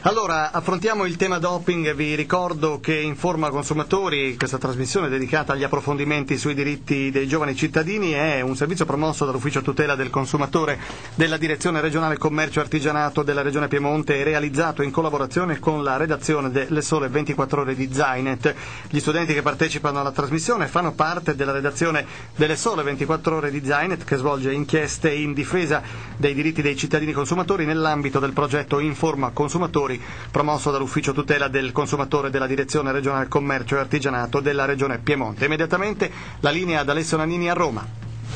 Allora, affrontiamo il tema doping. Vi ricordo che Informa Consumatori, questa trasmissione dedicata agli approfondimenti sui diritti dei giovani cittadini, è un servizio promosso dall'Ufficio Tutela del Consumatore della Direzione Regionale Commercio e Artigianato della Regione Piemonte e realizzato in collaborazione con la redazione delle Sole 24 Ore di Zainet. Gli studenti che partecipano alla trasmissione fanno parte della redazione delle Sole 24 Ore di Zainet, che svolge inchieste in difesa dei diritti dei cittadini consumatori nell'ambito del progetto Informa Consumatori, promosso dall'Ufficio Tutela del Consumatore della Direzione Regionale Commercio e Artigianato della Regione Piemonte. Immediatamente la linea ad Alessio Nannini a Roma.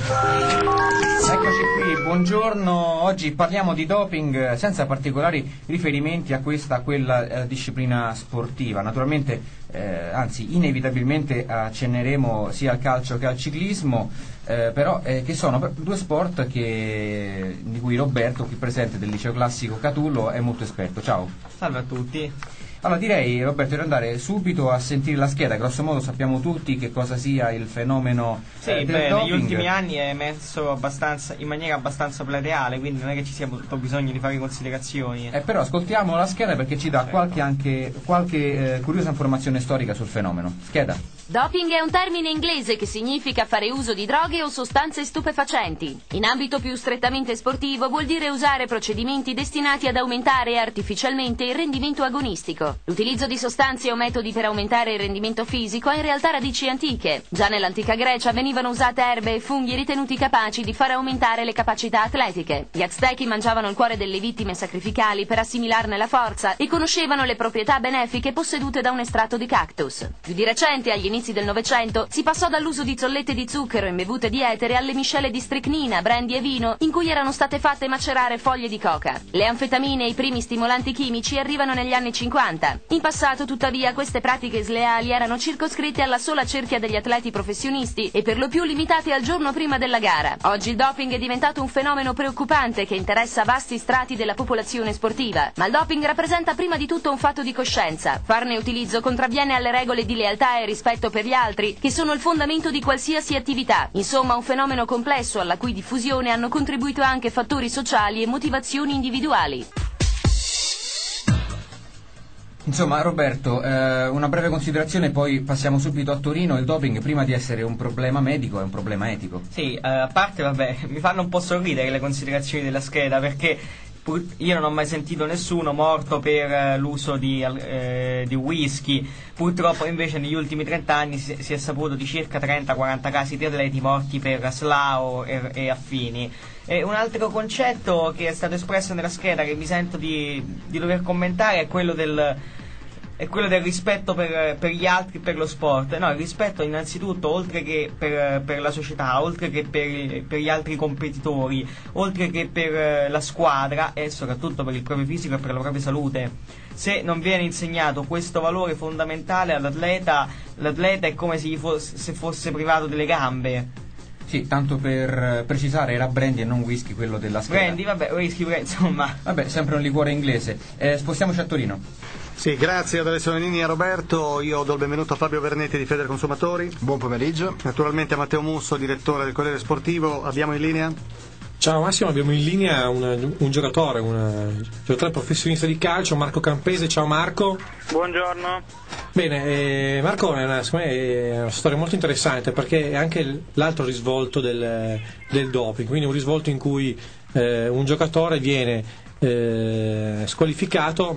Eccoci qui, buongiorno. Oggi parliamo di doping senza particolari riferimenti a questa o quella disciplina sportiva. Naturalmente, anzi inevitabilmente accenneremo sia al calcio che al ciclismo, però che sono due sport di cui Roberto, qui presente del liceo classico Catullo, è molto esperto. Ciao. Salve a tutti. Allora direi, Roberto, di andare subito a sentire la scheda. Grosso modo sappiamo tutti che cosa sia il fenomeno del doping. Negli ultimi anni è emerso in maniera abbastanza plateale, quindi non è che ci sia molto bisogno di fare considerazioni. Però ascoltiamo la scheda perché ci dà qualche curiosa informazione storica sul fenomeno. Scheda. Doping è un termine inglese che significa fare uso di droghe o sostanze stupefacenti. In ambito più strettamente sportivo vuol dire usare procedimenti destinati ad aumentare artificialmente il rendimento agonistico. L'utilizzo di sostanze o metodi per aumentare il rendimento fisico ha in realtà radici antiche. Già nell'antica Grecia venivano usate erbe e funghi ritenuti capaci di far aumentare le capacità atletiche. Gli Aztechi mangiavano il cuore delle vittime sacrificali per assimilarne la forza e conoscevano le proprietà benefiche possedute da un estratto di cactus. Più di recente, agli inizi del Novecento, si passò dall'uso di zollette di zucchero in bevute di etere alle miscele di stricnina, brandy e vino in cui erano state fatte macerare foglie di coca. Le anfetamine e i primi stimolanti chimici arrivano negli anni 50. In passato, tuttavia, queste pratiche sleali erano circoscritte alla sola cerchia degli atleti professionisti e per lo più limitate al giorno prima della gara. Oggi il doping è diventato un fenomeno preoccupante che interessa vasti strati della popolazione sportiva. Ma il doping rappresenta prima di tutto un fatto di coscienza. Farne utilizzo contravviene alle regole di lealtà e rispetto per gli altri, che sono il fondamento di qualsiasi attività. Insomma, un fenomeno complesso alla cui diffusione hanno contribuito anche fattori sociali e motivazioni individuali. Insomma, Roberto, una breve considerazione, poi passiamo subito a Torino. Il doping, prima di essere un problema medico, è un problema etico. Sì, a parte, mi fanno un po' sorridere le considerazioni della scheda, perché io non ho mai sentito nessuno morto per l'uso di whisky. Purtroppo invece negli ultimi 30 anni si è saputo di circa 30-40 casi di atleti morti per SLAO e affini. E un altro concetto che è stato espresso nella scheda che mi sento di dover commentare è quello del rispetto per gli altri, per lo sport. No, il rispetto innanzitutto, oltre che per la società, oltre che per gli altri competitori, oltre che per la squadra e soprattutto per il proprio fisico e per la propria salute. Se non viene insegnato questo valore fondamentale all'atleta, l'atleta è come se fosse privato delle gambe. Sì, tanto per precisare, era brandy e non whisky quello della scheda. Brandy, whisky, insomma. Vabbè, sempre un liquore inglese. Spostiamoci a Torino. Sì, grazie ad Alessio Nannini e a Roberto. Io do il benvenuto a Fabio Vernetti di Federconsumatori. Buon pomeriggio. Naturalmente a Matteo Musso, direttore del Corriere Sportivo. Abbiamo in linea? Ciao Massimo, abbiamo in linea un giocatore professionista di calcio, Marco Campese. Ciao Marco. Buongiorno. Bene, Marco è una storia molto interessante, perché è anche l'altro risvolto del doping, quindi un risvolto in cui un giocatore viene squalificato,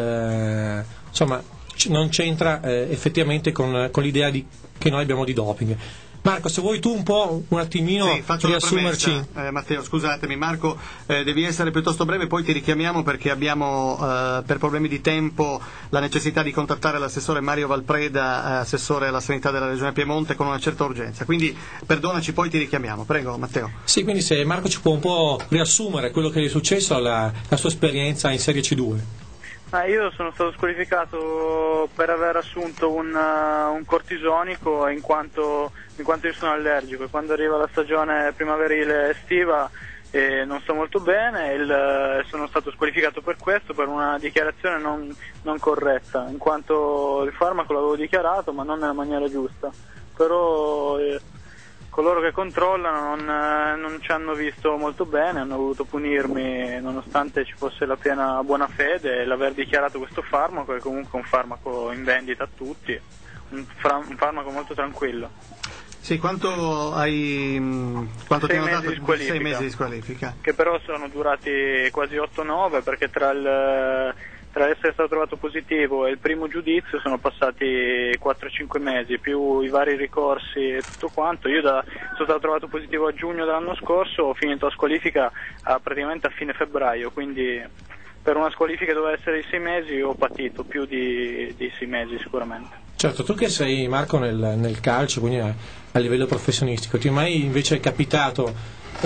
ma insomma non c'entra effettivamente con l'idea che noi abbiamo di doping. Marco, se vuoi tu un attimino riassumerci. Matteo, scusatemi, Marco, devi essere piuttosto breve, poi ti richiamiamo perché abbiamo per problemi di tempo la necessità di contattare l'assessore Mario Valpreda, assessore alla sanità della Regione Piemonte, con una certa urgenza. Quindi perdonaci, poi ti richiamiamo. Prego, Matteo. Sì, quindi se Marco ci può un po' riassumere quello che è successo la sua esperienza in Serie C2. Io sono stato squalificato per aver assunto un cortisonico in quanto io sono allergico, e quando arriva la stagione primaverile estiva non sto molto bene, sono stato squalificato per questo, per una dichiarazione non corretta, in quanto il farmaco l'avevo dichiarato ma non nella maniera giusta. Però coloro che controllano non ci hanno visto molto bene, hanno voluto punirmi nonostante ci fosse la piena buona fede e l'aver dichiarato questo farmaco, è comunque un farmaco in vendita a tutti, un farmaco molto tranquillo. Sì, quanto ti hanno dato? 6 mesi di squalifica. Che però sono durati quasi 8-9, perché tra essere stato trovato positivo e il primo giudizio sono passati 4-5 mesi, più i vari ricorsi e tutto quanto. Io sono stato trovato positivo a giugno dell'anno scorso, ho finito la squalifica praticamente a fine febbraio, quindi per una squalifica che doveva essere di 6 mesi ho patito più di 6 mesi sicuramente. Certo, tu che sei, Marco, nel calcio, quindi a livello professionistico, ti è mai invece capitato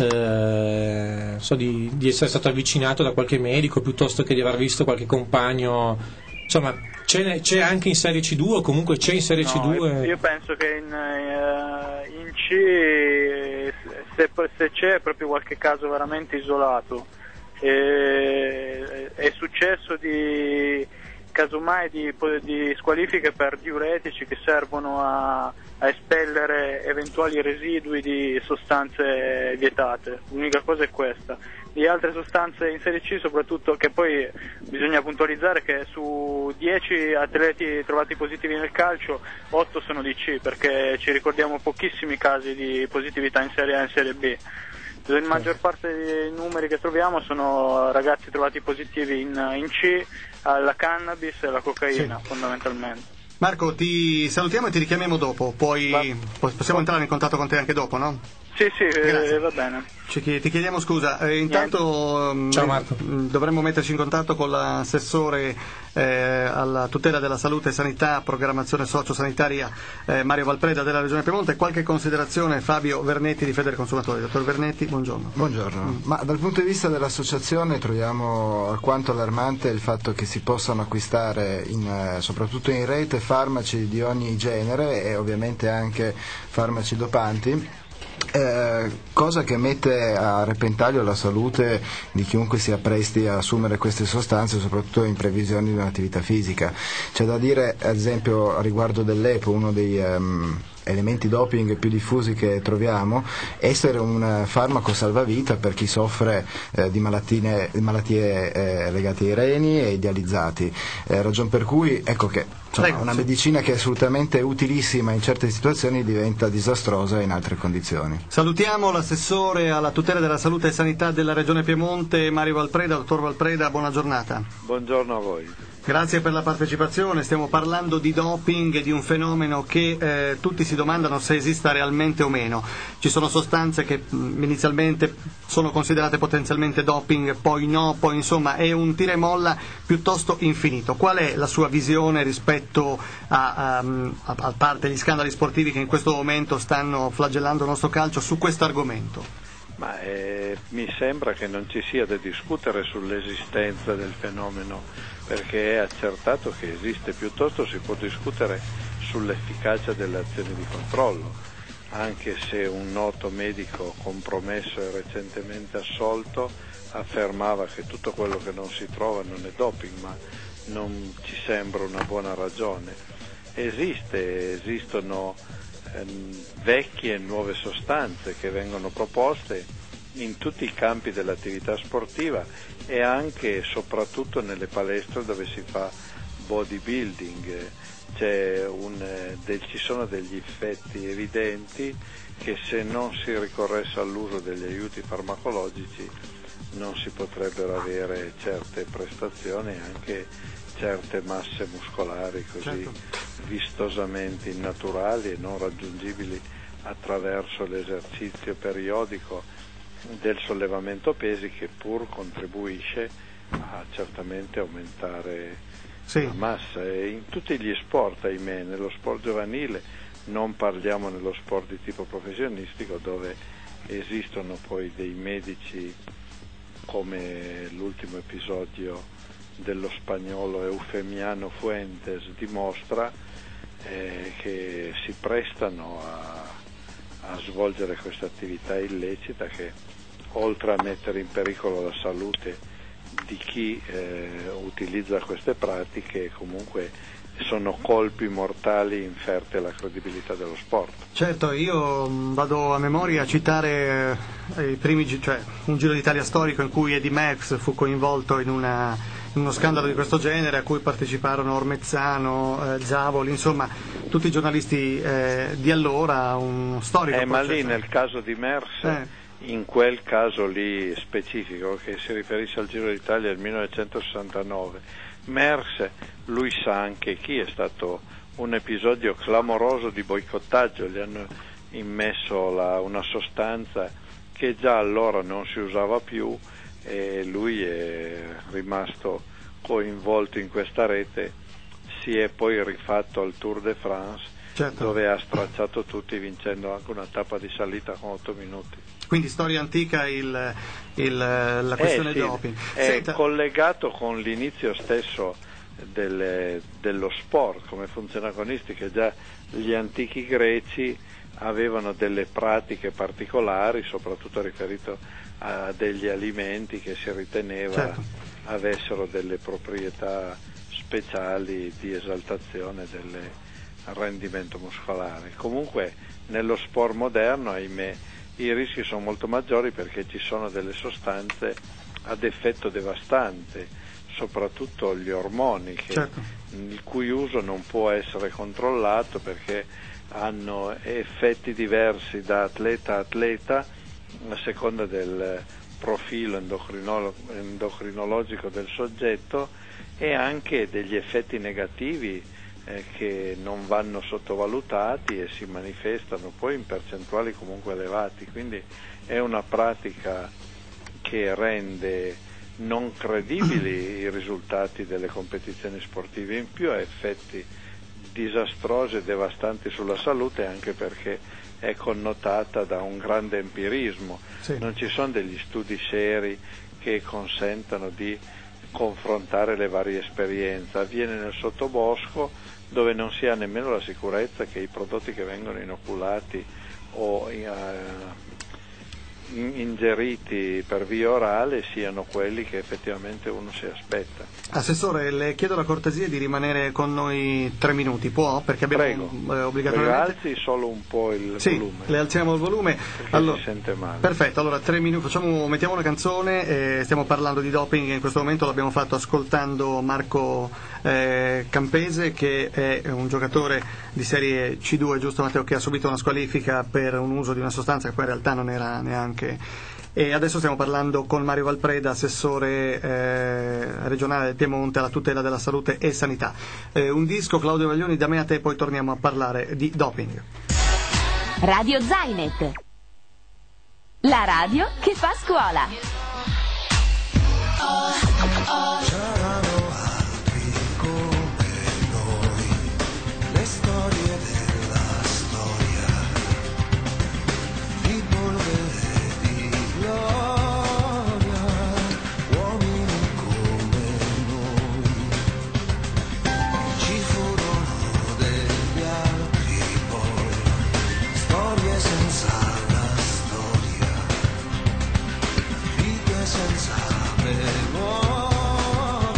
di essere stato avvicinato da qualche medico piuttosto che di aver visto qualche compagno? Insomma, c'è anche in Serie C2 o comunque c'è in Serie C2? Io penso che in C se c'è proprio qualche caso veramente isolato, è successo casomai di squalifiche per diuretici che servono a espellere eventuali residui di sostanze vietate. L'unica cosa è questa. Di altre sostanze in Serie C, soprattutto, che poi bisogna puntualizzare che su 10 atleti trovati positivi nel calcio 8 sono di C, perché ci ricordiamo pochissimi casi di positività in Serie A e in Serie B. La maggior parte dei numeri che troviamo sono ragazzi trovati positivi in C, alla cannabis e alla cocaina, fondamentalmente. Marco, ti salutiamo e ti richiamiamo dopo, poi possiamo entrare in contatto con te anche dopo, no? Sì, va bene. Ti chiediamo scusa, intanto ciao Marco. Dovremmo metterci in contatto con l'assessore alla tutela della salute e sanità, programmazione sociosanitaria Mario Valpreda della Regione Piemonte. Qualche considerazione? Fabio Vernetti di Federconsumatori. Dottor Vernetti, buongiorno. Buongiorno. Ma dal punto di vista dell'associazione troviamo alquanto allarmante il fatto che si possano acquistare soprattutto in rete farmaci di ogni genere e ovviamente anche farmaci dopanti. Cosa che mette a repentaglio la salute di chiunque si appresti a assumere queste sostanze, soprattutto in previsione di un'attività fisica. C'è da dire, ad esempio, a riguardo dell'EPO, uno dei elementi doping più diffusi che troviamo, essere un farmaco salvavita per chi soffre di malattie legate ai reni e ai dializzati, ragion per cui una medicina che è assolutamente utilissima in certe situazioni diventa disastrosa in altre condizioni. Salutiamo l'assessore alla tutela della salute e sanità della Regione Piemonte, Mario Valpreda. Dottor Valpreda, buona giornata. Buongiorno a voi. Grazie per la partecipazione. Stiamo parlando di doping, di un fenomeno che tutti si domandano se esista realmente o meno. Ci sono sostanze che inizialmente sono considerate potenzialmente doping, poi no, poi insomma è un tira e molla piuttosto infinito. Qual è la sua visione rispetto a parte gli scandali sportivi che in questo momento stanno flagellando il nostro calcio su questo argomento? Mi sembra che non ci sia da discutere sull'esistenza del fenomeno, perché è accertato che esiste, piuttosto si può discutere sull'efficacia delle azioni di controllo, anche se un noto medico compromesso e recentemente assolto affermava che tutto quello che non si trova non è doping, ma non ci sembra una buona ragione. Esistono vecchie e nuove sostanze che vengono proposte in tutti i campi dell'attività sportiva e anche e soprattutto nelle palestre dove si fa bodybuilding. Ci sono degli effetti evidenti che se non si ricorresse all'uso degli aiuti farmacologici non si potrebbero avere certe prestazioni e anche certe masse muscolari così vistosamente innaturali e non raggiungibili attraverso l'esercizio periodico del sollevamento pesi, che pur contribuisce a certamente aumentare la massa. E in tutti gli sport, ahimè, nello sport giovanile, non parliamo nello sport di tipo professionistico, dove esistono poi dei medici, come l'ultimo episodio dello spagnolo Eufemiano Fuentes dimostra, che si prestano a svolgere questa attività illecita che, oltre a mettere in pericolo la salute di chi utilizza queste pratiche, comunque sono colpi mortali inferti alla credibilità dello sport. Certo, io vado a memoria a citare i primi, cioè un Giro d'Italia storico in cui Eddy Merckx fu coinvolto in uno scandalo di questo genere, a cui parteciparono Ormezzano, Zavoli, insomma tutti i giornalisti di allora, uno storico. Ma lì nel caso di Merckx, in quel caso lì specifico che si riferisce al Giro d'Italia del 1969, Merckx, lui sa anche chi, è stato un episodio clamoroso di boicottaggio, gli hanno immesso una sostanza che già allora non si usava più e lui è rimasto coinvolto in questa rete. Si è poi rifatto al Tour de France, certo, dove ha stracciato tutti vincendo anche una tappa di salita con 8 minuti. Quindi storia antica la questione doping. È collegato con l'inizio stesso dello sport, come funziona agonistico. Già gli antichi greci avevano delle pratiche particolari, soprattutto riferito a degli alimenti che si riteneva, certo, avessero delle proprietà speciali di esaltazione del rendimento muscolare. Comunque nello sport moderno, ahimè, i rischi sono molto maggiori perché ci sono delle sostanze ad effetto devastante, soprattutto gli ormoni, certo, il cui uso non può essere controllato perché hanno effetti diversi da atleta a atleta a seconda del profilo endocrinologico del soggetto e anche degli effetti negativi che non vanno sottovalutati e si manifestano poi in percentuali comunque elevati, quindi è una pratica che rende non credibili i risultati delle competizioni sportive, in più ha effetti disastrosi e devastanti sulla salute, anche perché è connotata da un grande empirismo, sì, non ci sono degli studi seri che consentano di confrontare le varie esperienze, avviene nel sottobosco dove non si ha nemmeno la sicurezza che i prodotti che vengono inoculati o ingeriti per via orale siano quelli che effettivamente uno si aspetta. Assessore, le chiedo la cortesia di rimanere con noi 3 minuti, può? Perché abbiamo obbligatoriamente... Alzi solo un po' il volume. Le alziamo il volume. Perché allora, si sente male. Perfetto, allora 3 minuti, mettiamo una canzone, stiamo parlando di doping, in questo momento l'abbiamo fatto ascoltando Marco Campese, che è un giocatore di serie C2, giusto Matteo, che ha subito una squalifica per un uso di una sostanza che poi in realtà non era neanche. E adesso stiamo parlando con Mario Valpreda, assessore regionale del Piemonte alla tutela della salute e sanità. Un disco, Claudio Vaglioni, da me a te, poi torniamo a parlare di doping. Radio Zainet, la radio che fa scuola. Senza memoria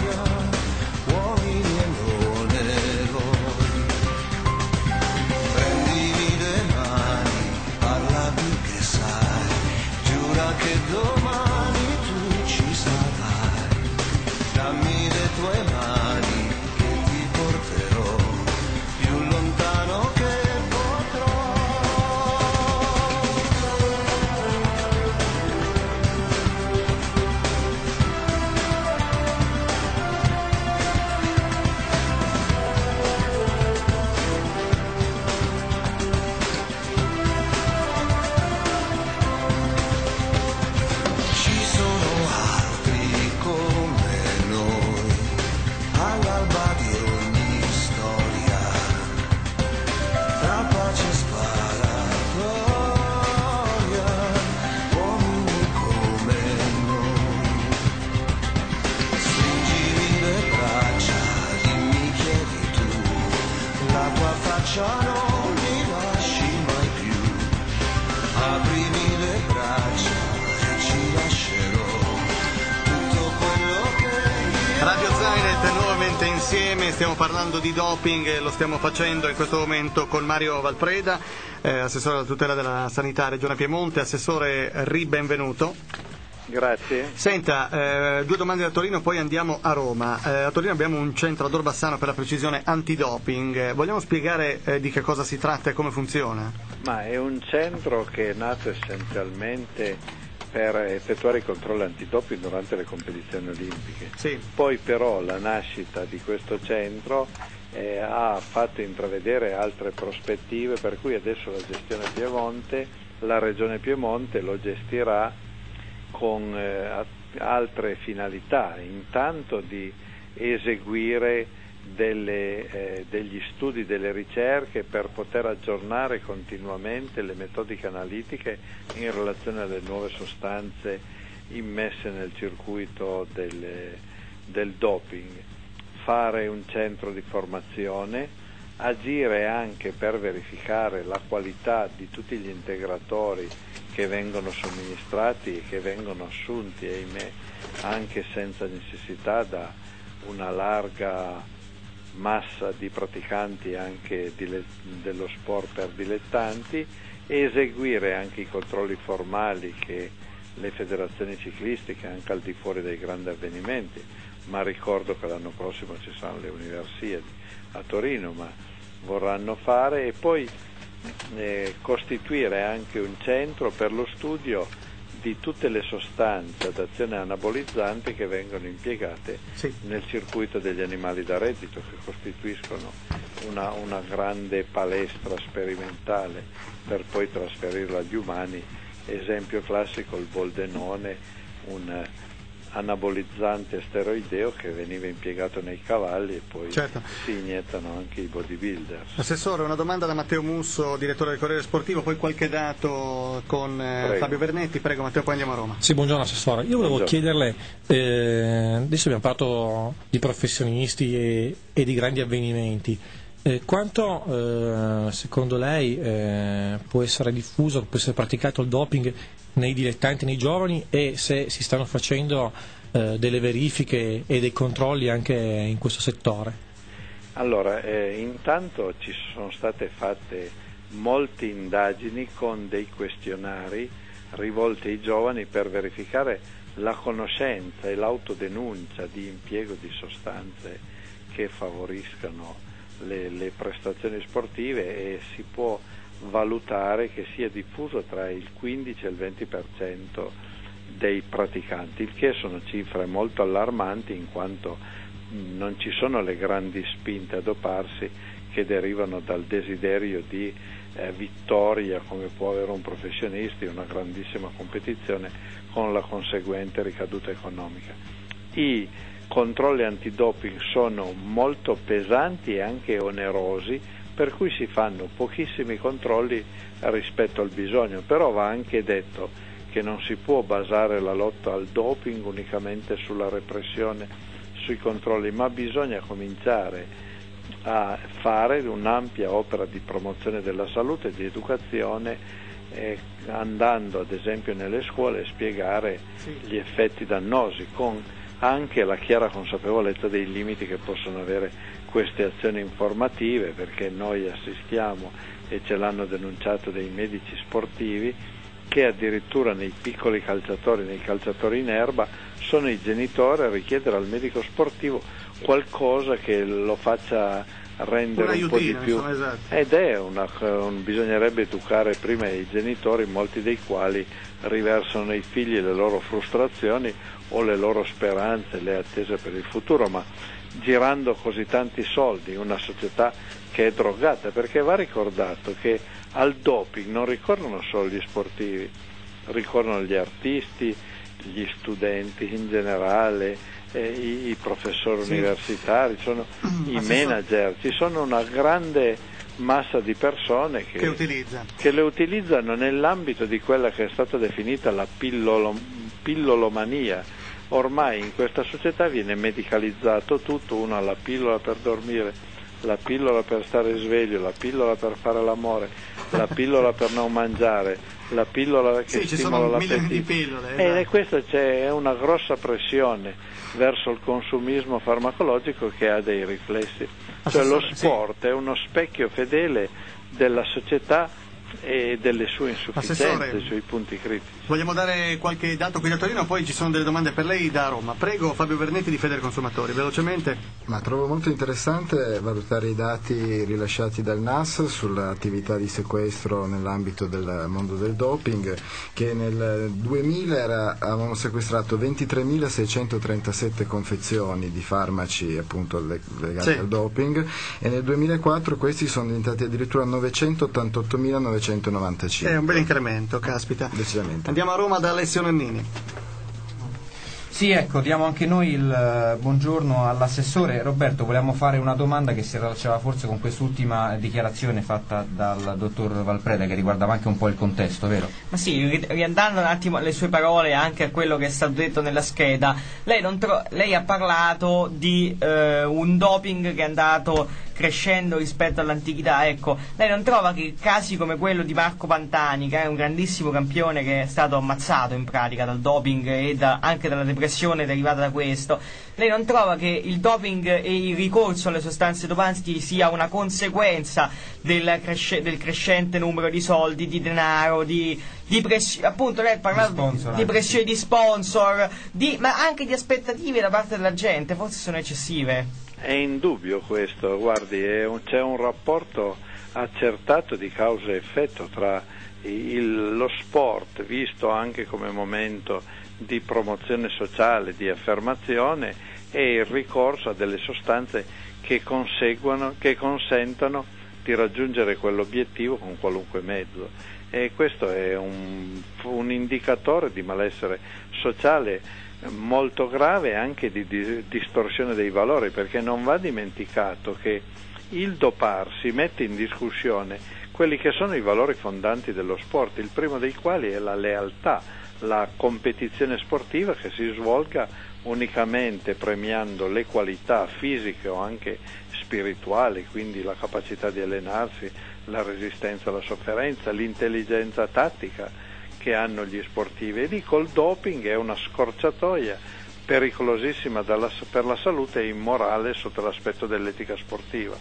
insieme, stiamo parlando di doping e lo stiamo facendo in questo momento con Mario Valpreda, assessore alla tutela della sanità Regione Piemonte. Assessore, benvenuto. Grazie. Senta, due domande da Torino, poi andiamo a Roma. A Torino abbiamo un centro ad Orbassano, per la precisione antidoping. Vogliamo spiegare di che cosa si tratta e come funziona? Ma è un centro che è nato essenzialmente per effettuare i controlli antidoping durante le competizioni olimpiche. Sì. Poi però la nascita di questo centro ha fatto intravedere altre prospettive, per cui adesso la gestione Piemonte, la Regione Piemonte lo gestirà con altre finalità, intanto di eseguire degli studi, delle ricerche per poter aggiornare continuamente le metodiche analitiche in relazione alle nuove sostanze immesse nel circuito del doping, fare un centro di formazione, agire anche per verificare la qualità di tutti gli integratori che vengono somministrati e che vengono assunti, ahimè, anche senza necessità da una larga massa di praticanti anche dello sport per dilettanti, e eseguire anche i controlli formali che le federazioni ciclistiche, anche al di fuori dei grandi avvenimenti, ma ricordo che l'anno prossimo ci saranno le Universiadi a Torino, ma vorranno fare, e poi costituire anche un centro per lo studio di tutte le sostanze ad azione anabolizzante che vengono impiegate nel circuito degli animali da reddito, che costituiscono una grande palestra sperimentale per poi trasferirla agli umani. Esempio classico il boldenone, un anabolizzante steroideo che veniva impiegato nei cavalli e poi si iniettano anche i bodybuilder. Assessore, una domanda da Matteo Musso, direttore del Corriere Sportivo, poi qualche dato con Fabio Vernetti. Prego Matteo, poi andiamo a Roma. Sì, buongiorno Assessore. Io volevo chiederle, adesso abbiamo parlato di professionisti e di grandi avvenimenti, quanto secondo lei può essere diffuso, può essere praticato il doping nei dilettanti, nei giovani, e se si stanno facendo delle verifiche e dei controlli anche in questo settore? Allora, intanto ci sono state fatte molte indagini con dei questionari rivolti ai giovani per verificare la conoscenza e l'autodenuncia di impiego di sostanze che favoriscano le prestazioni sportive, e si può valutare che sia diffuso tra il 15 e il 20% dei praticanti, il che sono cifre molto allarmanti, in quanto non ci sono le grandi spinte a doparsi che derivano dal desiderio di vittoria, come può avere un professionista in una grandissima competizione, con la conseguente ricaduta economica. I controlli antidoping sono molto pesanti e anche onerosi, per cui si fanno pochissimi controlli rispetto al bisogno, però va anche detto che non si può basare la lotta al doping unicamente sulla repressione, sui controlli, ma bisogna cominciare a fare un'ampia opera di promozione della salute e di educazione, andando ad esempio nelle scuole a spiegare gli effetti dannosi, con anche la chiara consapevolezza dei limiti che possono avere queste azioni informative, perché noi assistiamo, e ce l'hanno denunciato dei medici sportivi, che addirittura nei piccoli calciatori, nei calciatori in erba, sono i genitori a richiedere al medico sportivo qualcosa che lo faccia rendere un po' di più, ed è bisognerebbe educare prima i genitori, molti dei quali riversano nei figli le loro frustrazioni o le loro speranze, le attese per il futuro, ma girando così tanti soldi, una società che è drogata, perché va ricordato che al doping non ricorrono solo gli sportivi, ricorrono gli artisti, gli studenti in generale, i professori universitari, sono i manager, ci sono una grande massa di persone che le utilizzano nell'ambito di quella che è stata definita la pillolomania. Ormai in questa società viene medicalizzato tutto, uno ha la pillola per dormire, la pillola per stare sveglio, la pillola per fare l'amore, la pillola per non mangiare, la pillola che stimola l'appetito. Di pillole, E questo c'è una grossa pressione verso il consumismo farmacologico che ha dei riflessi. Cioè lo sport è uno specchio fedele della società e delle sue insufficienze, dei suoi punti critici. Vogliamo dare qualche dato qui da Torino, poi ci sono delle domande per lei da Roma. Prego, Fabio Vernetti di Federconsumatori, velocemente. Ma trovo molto interessante valutare i dati rilasciati dal NAS sull'attività di sequestro nell'ambito del mondo del doping, che nel 2000 avevano sequestrato 23.637 confezioni di farmaci appunto legati al doping, e nel 2004 questi sono diventati addirittura 988.995. È un bel incremento, caspita. Decisamente. Andiamo a Roma da Alessio Nannini. Sì, ecco, diamo anche noi il buongiorno all'assessore. Roberto, volevamo fare una domanda che si rilacciava forse con quest'ultima dichiarazione fatta dal dottor Valpreda, che riguardava anche un po' il contesto, vero? Ma sì, riandando un attimo alle sue parole, anche a quello che è stato detto nella scheda, lei ha parlato di un doping che è andato crescendo rispetto all'antichità. Ecco, lei non trova che casi come quello di Marco Pantani, che è un grandissimo campione che è stato ammazzato in pratica dal doping e anche dalla depressione derivata da questo, lei non trova che il doping e il ricorso alle sostanze dopanti sia una conseguenza del crescente numero di soldi, di denaro, appunto lei ha parlato di pressioni di sponsor, ma anche di aspettative da parte della gente, forse sono eccessive? È indubbio questo, guardi, c'è un rapporto accertato di causa e effetto tra lo sport, visto anche come momento di promozione sociale, di affermazione, e il ricorso a delle sostanze che consentono di raggiungere quell'obiettivo con qualunque mezzo. E questo è un indicatore di malessere sociale molto grave, anche di distorsione dei valori, perché non va dimenticato che il doparsi mette in discussione quelli che sono i valori fondanti dello sport, il primo dei quali è la lealtà, la competizione sportiva che si svolga unicamente premiando le qualità fisiche o anche spirituali, quindi la capacità di allenarsi, la resistenza alla sofferenza, l'intelligenza tattica che hanno gli sportivi. E dico, il doping è una scorciatoia pericolosissima per la salute e immorale sotto l'aspetto dell'etica sportiva.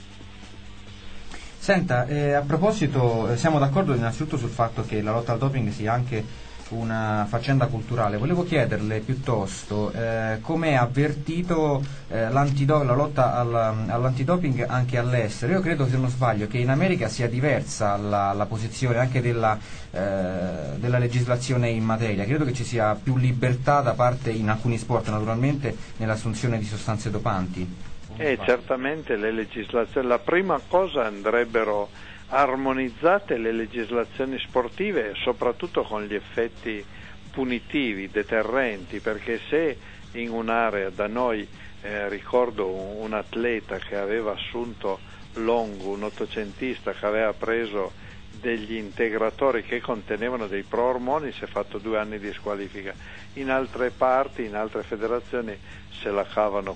Senta, a proposito, siamo d'accordo innanzitutto sul fatto che la lotta al doping sia anche una faccenda culturale. Volevo chiederle piuttosto come ha avvertito la lotta all'antidoping anche all'estero. Io credo, se non sbaglio, che in America sia diversa la posizione anche della legislazione in materia. Credo che ci sia più libertà da parte, in alcuni sport naturalmente, nell'assunzione di sostanze dopanti. Certamente le legislazioni, la prima cosa, andrebbero armonizzate le legislazioni sportive, soprattutto con gli effetti punitivi, deterrenti, perché se in un'area da noi, ricordo un atleta che aveva assunto Longo, un ottocentista che aveva preso degli integratori che contenevano dei proormoni, si è fatto 2 anni di squalifica. In altre parti, in altre federazioni se la cavano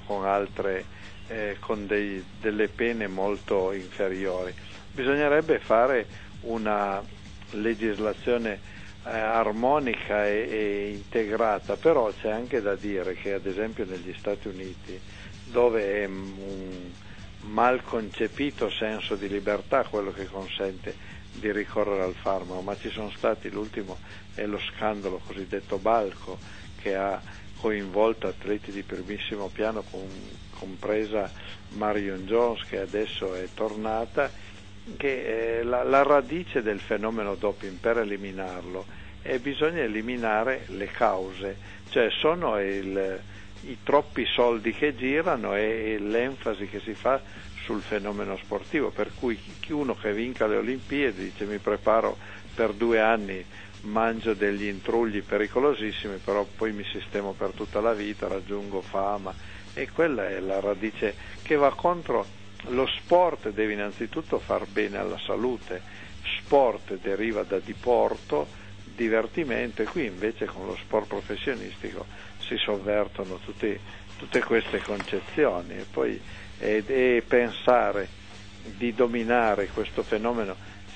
con delle pene molto inferiori. Bisognerebbe fare una legislazione armonica e integrata, però c'è anche da dire che ad esempio negli Stati Uniti, dove è un mal concepito senso di libertà quello che consente di ricorrere al farmaco, ma ci sono stati, l'ultimo è lo scandalo cosiddetto Balco, che ha coinvolto atleti di primissimo piano, compresa Marion Jones, che adesso è tornata, che la radice del fenomeno doping, per eliminarlo, bisogna eliminare le cause, cioè sono i troppi soldi che girano e l'enfasi che si fa sul fenomeno sportivo, per cui uno che vinca le Olimpiadi dice: mi preparo per 2 anni, mangio degli intrugli pericolosissimi, però poi mi sistemo per tutta la vita, raggiungo fama, e quella è la radice che va contro. Lo sport deve innanzitutto far bene alla salute, sport deriva da diporto, divertimento, e qui invece con lo sport professionistico si sovvertono tutte queste concezioni, e poi pensare di dominare questo fenomeno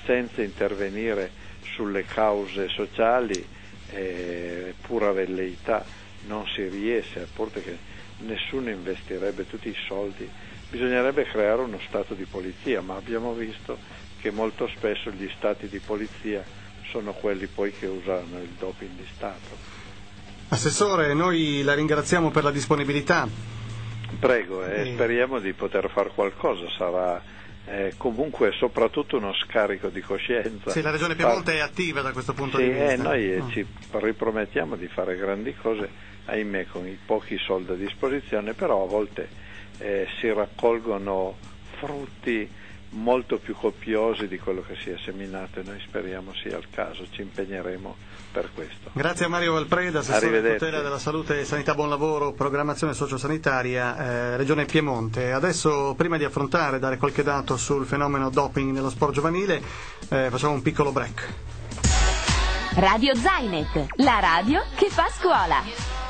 senza intervenire sulle cause sociali, pura velleità, non si riesce, a parte che nessuno investirebbe tutti i soldi. Bisognerebbe creare uno stato di polizia, ma abbiamo visto che molto spesso gli stati di polizia sono quelli poi che usano il doping di Stato. Assessore, noi la ringraziamo per la disponibilità. Prego, speriamo di poter fare qualcosa, sarà comunque soprattutto uno scarico di coscienza. Sì, la Regione Piemonte è attiva da questo punto di vista. Noi ci ripromettiamo di fare grandi cose, ahimè con i pochi soldi a disposizione, però a volte si raccolgono frutti molto più copiosi di quello che si è seminato, e noi speriamo sia il caso, ci impegneremo per questo. Grazie a Mario Valpreda, assessore di tutela della salute e sanità, buon lavoro, programmazione sociosanitaria, Regione Piemonte. Adesso, prima di affrontare, dare qualche dato sul fenomeno doping nello sport giovanile, facciamo un piccolo break. Radio Zainet, la radio che fa scuola.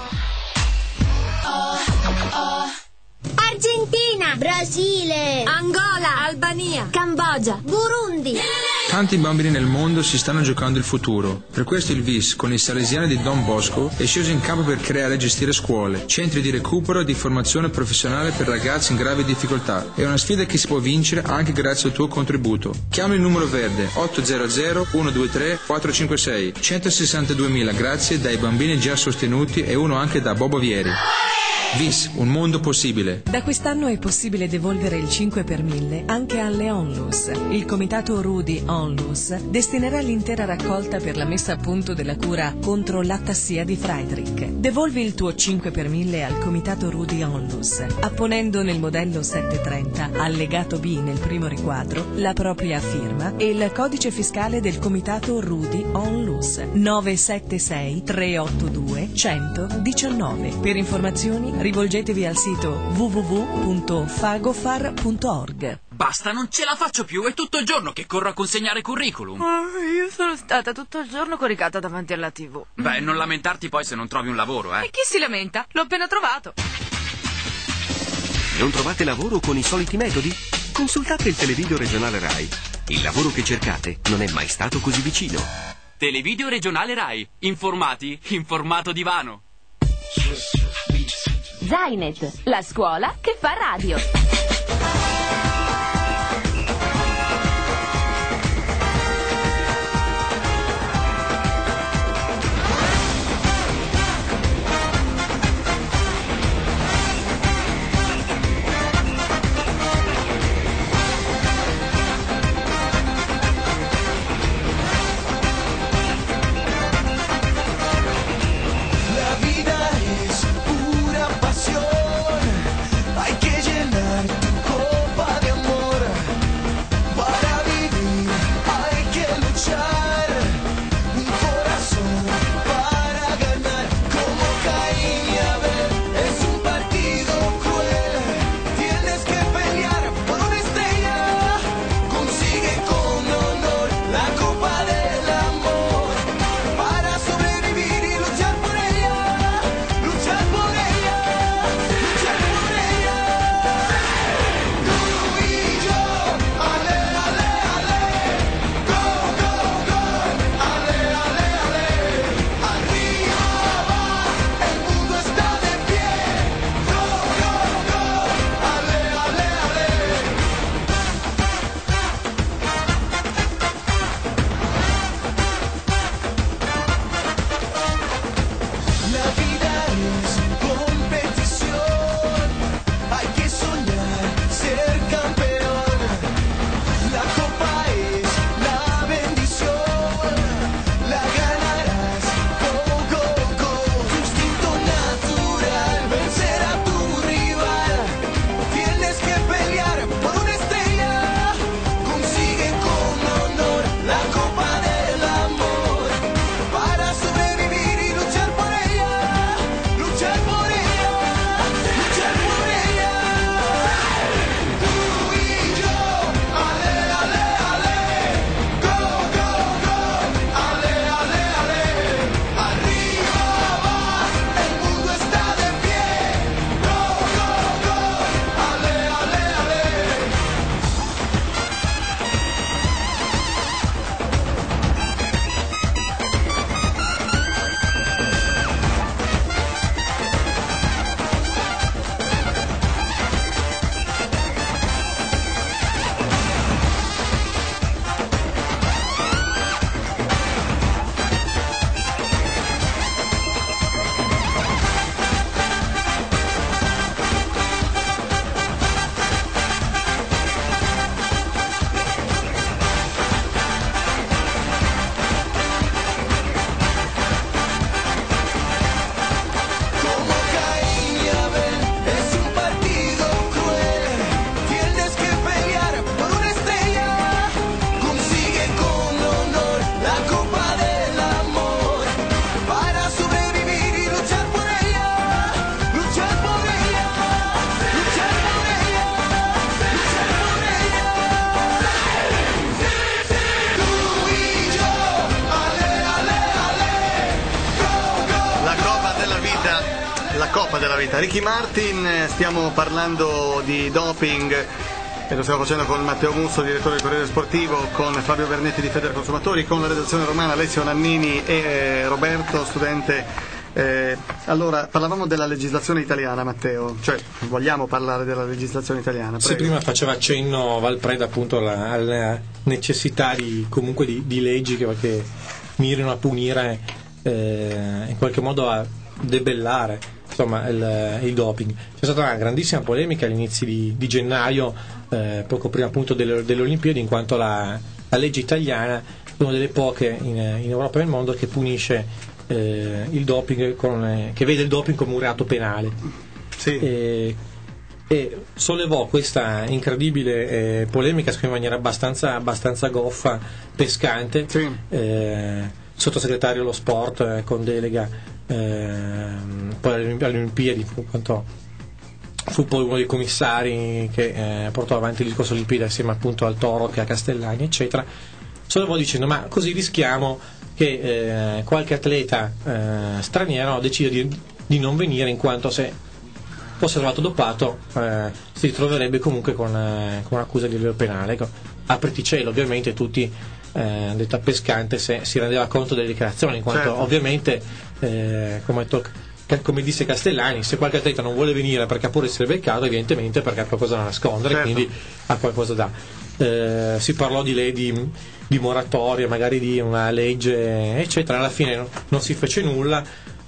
Argentina, Brasile, Angola, Albania, Cambogia, Burundi. Tanti bambini nel mondo si stanno giocando il futuro. Per questo il VIS, con i salesiani di Don Bosco, è sceso in campo per creare e gestire scuole, centri di recupero e di formazione professionale per ragazzi in gravi difficoltà. È una sfida che si può vincere anche grazie al tuo contributo. Chiama il numero verde 800 123 456. 162.000 grazie dai bambini già sostenuti e uno anche da Bobo Vieri. VIS, un mondo possibile. Da quest'anno è possibile devolvere il 5 per 1000 anche alle Onlus. Il comitato Rudy Onlus destinerà l'intera raccolta per la messa a punto della cura contro l'attassia di Friedrich. Devolvi il tuo 5 per 1000 al comitato Rudy Onlus, apponendo nel modello 730, allegato B nel primo riquadro, la propria firma e il codice fiscale del comitato Rudy Onlus 976 382 119. Per informazioni rivolgetevi al sito www.fagofar.org. Basta, non ce la faccio più, è tutto il giorno che corro a consegnare curriculum. Io sono stata tutto il giorno coricata davanti alla TV. Beh, non lamentarti poi se non trovi un lavoro, E chi si lamenta? L'ho appena trovato. Non trovate lavoro con i soliti metodi? Consultate il televideo regionale RAI. Il lavoro che cercate non è mai stato così vicino. Televideo regionale RAI. Informati in formato divano. Zainet, la scuola che fa radio. La vida es pura pasión, hay que llenar della vita. Ricky Martin, stiamo parlando di doping e lo stiamo facendo con Matteo Musso, direttore del Corriere Sportivo, con Fabio Vernetti di Federconsumatori, con la redazione romana, Alessio Nannini e Roberto, studente. Allora, parlavamo della legislazione italiana, Matteo, cioè vogliamo parlare della legislazione italiana? Sì, prima faceva accenno Valpreda appunto alla necessità di leggi che mirino a punire, in qualche modo a debellare, insomma, il doping. C'è stata una grandissima polemica all'inizio di gennaio, poco prima appunto delle Olimpiadi, in quanto la legge italiana è una delle poche in Europa e nel mondo che punisce il doping, che vede il doping come un reato penale. Sì. E sollevò questa incredibile polemica in maniera abbastanza goffa, pescante. Sì. Sottosegretario allo sport con delega poi alle Olimpiadi, fu poi uno dei commissari che portò avanti il discorso Olimpiadi assieme appunto al Toro che a Castellani, eccetera. Sollevò dicendo: ma così rischiamo che qualche atleta straniero decida di non venire, in quanto se fosse trovato dopato si ritroverebbe comunque con un'accusa di livello penale. Ecco, apriti cielo, ovviamente tutti, detta pescante, se si rendeva conto delle dichiarazioni, in quanto certo, ovviamente come disse Castellani, se qualche atleta non vuole venire perché ha paura di essere beccato, evidentemente perché ha qualcosa da nascondere, certo, quindi ha qualcosa da si parlò di moratoria, magari di una legge, eccetera. Alla fine non si fece nulla.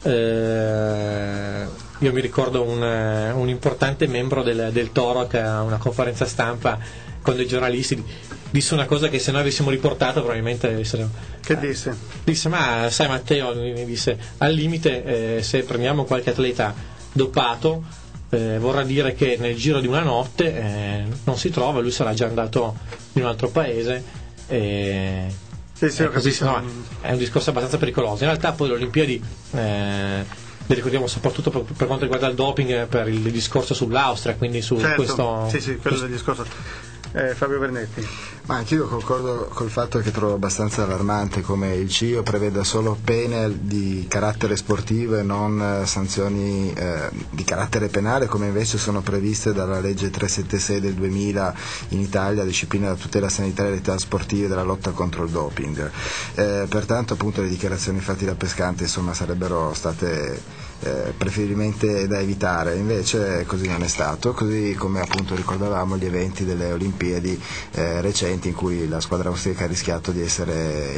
Io mi ricordo un importante membro del Toro che a una conferenza stampa con dei giornalisti disse una cosa che se noi avessimo riportato probabilmente che disse? Disse: ma sai Matteo, mi disse, al limite se prendiamo qualche atleta dopato vorrà dire che nel giro di una notte non si trova, lui sarà già andato in un altro paese sì, così, no, è un discorso abbastanza pericoloso. In realtà poi le Olimpiadi le ricordiamo soprattutto per quanto riguarda il doping, per il discorso sull'Austria, quindi su certo, questo quello del discorso. Fabio Vernetti. Ma anch'io concordo col fatto che trovo abbastanza allarmante come il CIO preveda solo pene di carattere sportivo e non sanzioni di carattere penale, come invece sono previste dalla legge 376 del 2000 in Italia, disciplina la tutela sanitaria delle attività sportive e della lotta contro il doping. Pertanto appunto le dichiarazioni fatte da Pescante insomma sarebbero state preferibilmente da evitare, invece così non è stato, così come appunto ricordavamo gli eventi delle Olimpiadi recenti in cui la squadra austriaca ha rischiato di essere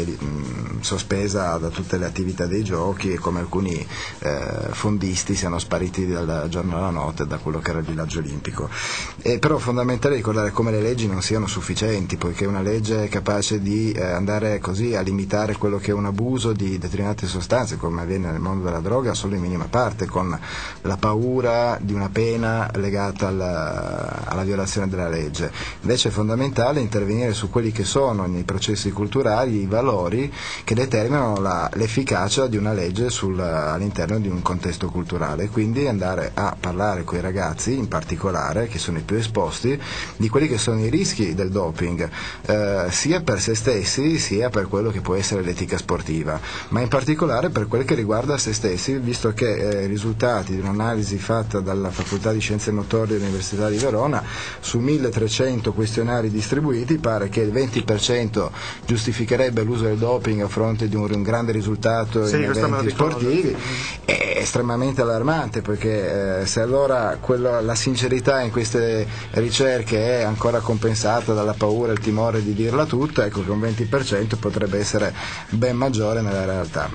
sospesa da tutte le attività dei giochi e come alcuni fondisti siano spariti dal giorno alla notte da quello che era il villaggio olimpico. Però è fondamentale ricordare come le leggi non siano sufficienti, poiché una legge è capace di andare così a limitare quello che è un abuso di determinate sostanze, come avviene nel mondo della droga, solo in minima parte, con la paura di una pena legata alla violazione della legge. Invece è fondamentale intervenire su quelli che sono nei processi culturali i valori che determinano l'efficacia di una legge all'interno di un contesto culturale, quindi andare a parlare con i ragazzi in particolare, che sono i più esposti, di quelli che sono i rischi del doping, sia per se stessi sia per quello che può essere l'etica sportiva, ma in particolare per quel che riguarda se stessi, visto che i risultati di un'analisi fatta dalla Facoltà di Scienze Motorie dell'Università di Verona su 1300 questionari distribuiti pare che il 20% giustificherebbe l'uso del doping a fronte di un grande risultato in eventi sportivi. È estremamente allarmante, perché se allora la sincerità in queste ricerche è ancora compensata dalla paura e il timore di dirla tutta, ecco che un 20% potrebbe essere ben maggiore nella realtà.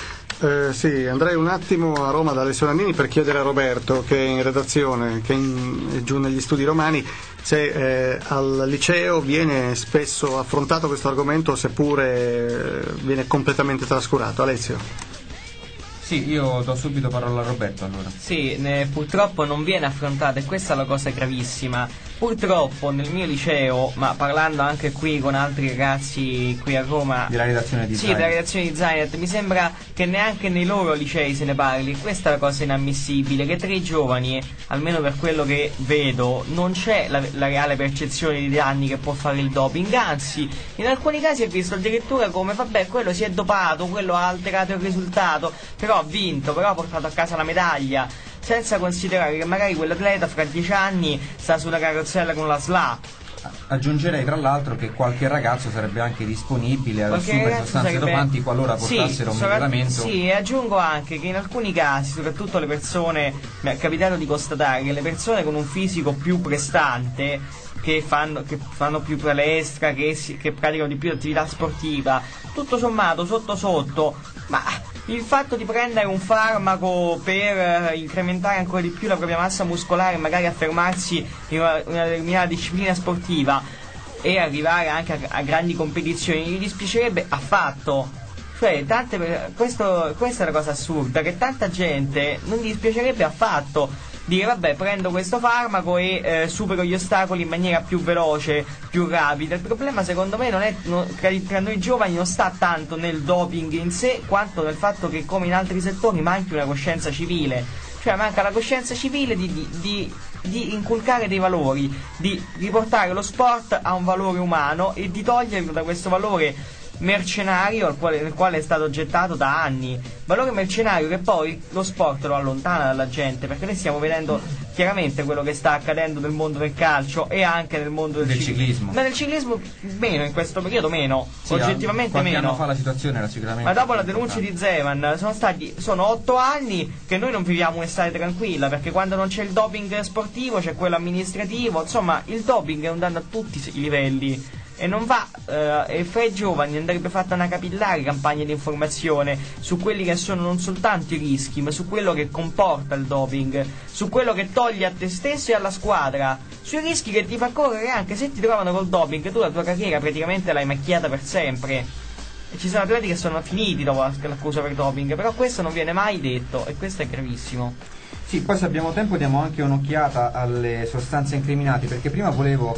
Sì, andrei un attimo a Roma da Alessio Nannini per chiedere a Roberto, che è in redazione, che è giù negli studi romani, se al liceo viene spesso affrontato questo argomento, seppure viene completamente trascurato. Alessio. Sì, io do subito parola a Roberto allora. Sì, purtroppo non viene affrontata, e questa è la cosa gravissima. Purtroppo nel mio liceo, ma parlando anche qui con altri ragazzi qui a Roma, della redazione di della redazione di Zainet, mi sembra che neanche nei loro licei se ne parli. Questa è la cosa inammissibile, che tra i giovani, almeno per quello che vedo, non c'è la reale percezione dei danni che può fare il doping, anzi in alcuni casi è visto addirittura come vabbè, quello si è dopato, quello ha alterato il risultato, però ha vinto, però ha portato a casa la medaglia. senza considerare che magari quell'atleta fra 10 anni sta sulla carrozzella con la SLA. Aggiungerei tra l'altro che qualche ragazzo sarebbe anche disponibile ad assumere sostanze dopanti qualora portassero un miglioramento. Sì, e aggiungo anche che in alcuni casi, soprattutto le persone, mi è capitato di constatare che le persone con un fisico più prestante, che fanno più palestra, che praticano di più attività sportiva, tutto sommato, sotto, ma il fatto di prendere un farmaco per incrementare ancora di più la propria massa muscolare, magari affermarsi in una determinata disciplina sportiva e arrivare anche a grandi competizioni, gli dispiacerebbe affatto. Cioè, questa è la cosa assurda, che tanta gente non gli dispiacerebbe affatto dire vabbè, prendo questo farmaco e supero gli ostacoli in maniera più veloce, più rapida. Il problema secondo me tra noi giovani non sta tanto nel doping in sé, quanto nel fatto che, come in altri settori, manchi una coscienza civile. Cioè manca la coscienza civile di inculcare dei valori, di riportare lo sport a un valore umano e di toglierlo da questo valore mercenario nel quale è stato gettato da anni, valore mercenario che poi lo sport lo allontana dalla gente, perché noi stiamo vedendo chiaramente quello che sta accadendo nel mondo del calcio e anche nel mondo del ciclismo. Ma nel ciclismo meno, in questo periodo meno, sì, oggettivamente qualche meno. Anno fa la situazione era sicuramente, ma dopo la denuncia di Zeman sono 8 anni che noi non viviamo un'estate tranquilla, perché quando non c'è il doping sportivo c'è quello amministrativo, insomma il doping è un danno a tutti i livelli. E non va, e fra i giovani andrebbe fatta una capillare campagna di informazione su quelli che sono non soltanto i rischi, ma su quello che comporta il doping, su quello che toglie a te stesso e alla squadra, sui rischi che ti fa correre anche se ti trovano col doping, tu la tua carriera praticamente l'hai macchiata per sempre. E ci sono atleti che sono finiti dopo l'accusa per doping, però questo non viene mai detto e questo è gravissimo. Sì, poi se abbiamo tempo diamo anche un'occhiata alle sostanze incriminate, perché prima volevo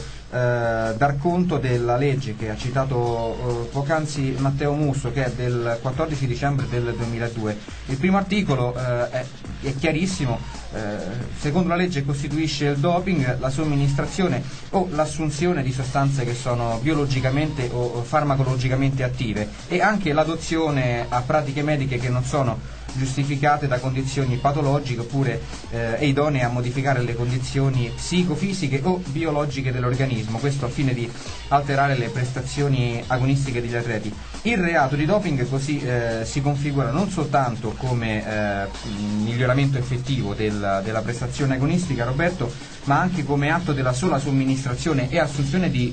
dar conto della legge che ha citato poc'anzi Matteo Musso, che è del 14 dicembre del 2002. Il primo articolo è chiarissimo. Secondo la legge costituisce il doping la somministrazione o l'assunzione di sostanze che sono biologicamente o farmacologicamente attive e anche l'adozione a pratiche mediche che non sono giustificate da condizioni patologiche oppure idonee a modificare le condizioni psicofisiche o biologiche dell'organismo, questo al fine di alterare le prestazioni agonistiche degli atleti. Il reato di doping così si configura non soltanto come miglioramento effettivo della prestazione agonistica, Roberto, ma anche come atto della sola somministrazione e assunzione di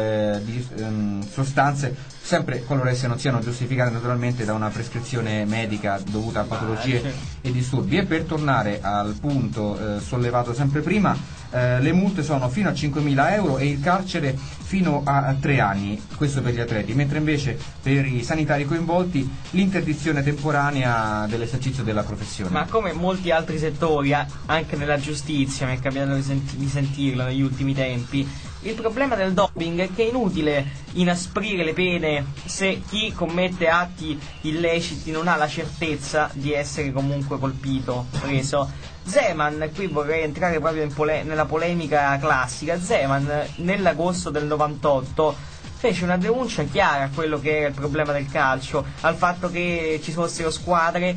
sostanze, sempre qualora esse non siano giustificate naturalmente da una prescrizione medica dovuta a patologie e disturbi. E per tornare al punto sollevato sempre prima, le multe sono fino a 5.000 euro e il carcere fino a 3 anni, questo per gli atleti, mentre invece per i sanitari coinvolti l'interdizione temporanea dell'esercizio della professione. Ma come molti altri settori, anche nella giustizia, mi è capitato di sentirlo negli ultimi tempi, il problema del doping è che è inutile inasprire le pene se chi commette atti illeciti non ha la certezza di essere comunque colpito, preso. Zeman, qui vorrei entrare proprio nella polemica classica, Zeman nell'agosto del 98 fece una denuncia chiara a quello che era il problema del calcio, al fatto che ci fossero squadre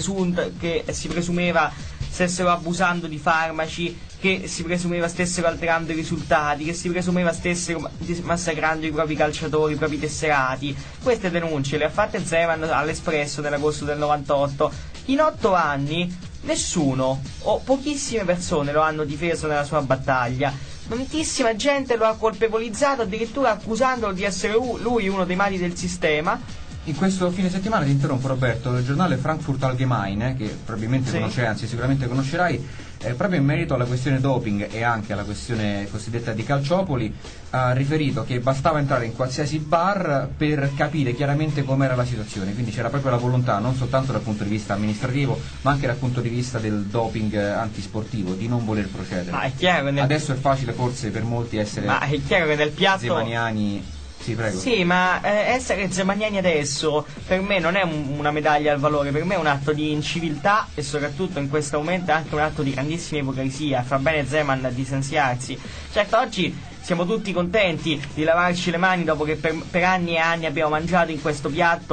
che si presumeva stessero abusando di farmaci, che si presumeva stessero alterando i risultati, che si presumeva stessero massacrando i propri calciatori, i propri tesserati. Queste denunce le ha fatte Zeman all'Espresso nell'agosto del 98. In 8 anni nessuno o pochissime persone lo hanno difeso nella sua battaglia. Tantissima gente lo ha colpevolizzato, addirittura accusandolo di essere lui uno dei mali del sistema. In questo fine settimana, ti interrompo Roberto, il giornale Frankfurt Allgemeine, che probabilmente conoscerai, anzi sicuramente conoscerai, proprio in merito alla questione doping e anche alla questione cosiddetta di Calciopoli, ha riferito che bastava entrare in qualsiasi bar per capire chiaramente com'era la situazione, quindi c'era proprio la volontà, non soltanto dal punto di vista amministrativo, ma anche dal punto di vista del doping antisportivo, di non voler procedere. Ma è chiaro che adesso è facile forse per molti essere nel piatto zemaniani. Sì, prego. Sì, ma essere zemaniani adesso per me non è una medaglia al valore, per me è un atto di inciviltà e soprattutto in questo momento è anche un atto di grandissima ipocrisia. Fa bene Zeman a distanziarsi. Certo, oggi siamo tutti contenti di lavarci le mani dopo che per anni e anni abbiamo mangiato in questo piatto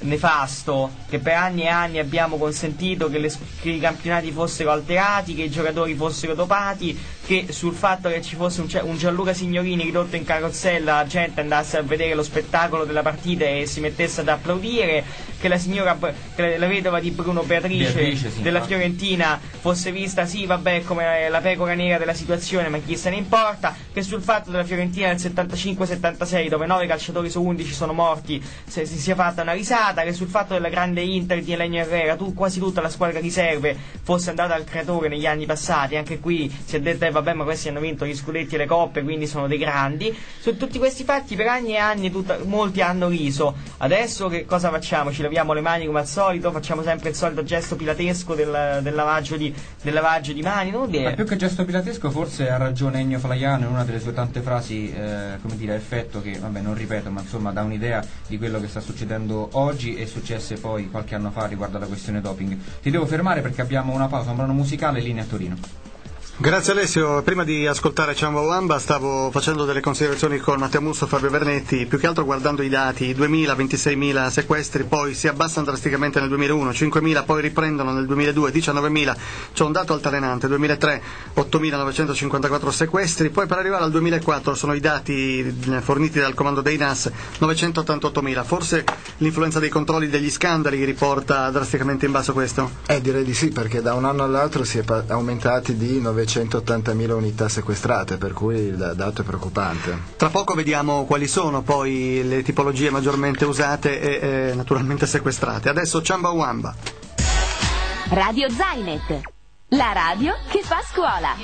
nefasto, che per anni e anni abbiamo consentito che i campionati fossero alterati, che i giocatori fossero dopati, che sul fatto che ci fosse un Gianluca Signorini ridotto in carrozzella la gente andasse a vedere lo spettacolo della partita e si mettesse ad applaudire, che la vedova di Bruno Beatrice della Fiorentina fosse vista come la pecora nera della situazione, ma chi se ne importa, che sul fatto della Fiorentina del 75-76 dove 9 calciatori su 11 sono morti si sia fatta una risata, che sul fatto della grande Inter di Elenio Herrera quasi tutta la squadra riserve fosse andata al creatore negli anni passati. Anche qui si è detto vabbè, ma questi hanno vinto gli scudetti e le coppe, quindi sono dei grandi. Su tutti questi fatti per anni e anni molti hanno riso. Adesso che cosa facciamo? Ci laviamo le mani come al solito, facciamo sempre il solito gesto pilatesco del lavaggio di mani, non dire. Ma più che gesto pilatesco forse ha ragione Ennio Flaiano in una delle sue tante frasi a effetto, che vabbè non ripeto, ma insomma dà un'idea di quello che sta succedendo oggi e successe poi qualche anno fa riguardo alla questione doping. Ti devo fermare perché abbiamo una pausa, un brano musicale, linea a Torino. Grazie Alessio, prima di ascoltare Ciamba Wamba stavo facendo delle considerazioni con Matteo Musso e Fabio Vernetti, più che altro guardando i dati, 2.000, 26.000 sequestri, poi si abbassano drasticamente nel 2001, 5.000, poi riprendono nel 2002, 19.000, c'è un dato altalenante, 2003, 8.954 sequestri, poi per arrivare al 2004 sono i dati forniti dal comando dei NAS, 988.000, forse l'influenza dei controlli degli scandali riporta drasticamente in basso questo? Direi di sì, perché da un anno all'altro si è aumentati di 980.000 unità sequestrate, per cui il dato è preoccupante. Tra poco vediamo quali sono poi le tipologie maggiormente usate e naturalmente sequestrate. Adesso Ciamba Wamba. Radio Zainet, la radio che fa scuola.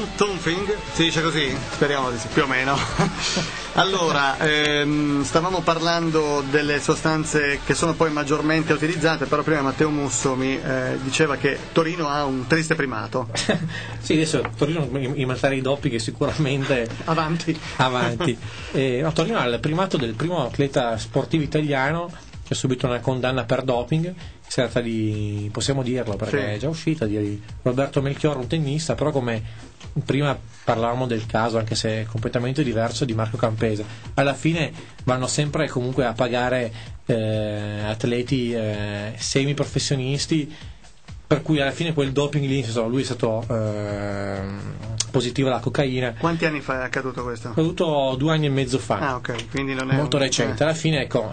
Tonfing, si dice così? Speriamo di sì, più o meno. Allora, stavamo parlando delle sostanze che sono poi maggiormente utilizzate, però prima Matteo Musso mi diceva che Torino ha un triste primato. Sì, adesso Torino in materia di doping è sicuramente avanti. No, Torino ha il primato del primo atleta sportivo italiano che ha subito una condanna per doping. Si tratta di, possiamo dirlo perché è già uscita, di Roberto Melchiorre, un tennista, però come prima parlavamo del caso, anche se è completamente diverso, di Marco Campese. Alla fine vanno sempre comunque a pagare atleti semiprofessionisti, per cui alla fine quel doping lì, insomma, lui è stato positivo alla cocaina. Quanti anni fa è accaduto questo? È accaduto 2 anni e mezzo fa. Ah, ok, quindi non è molto recente. Alla fine, ecco,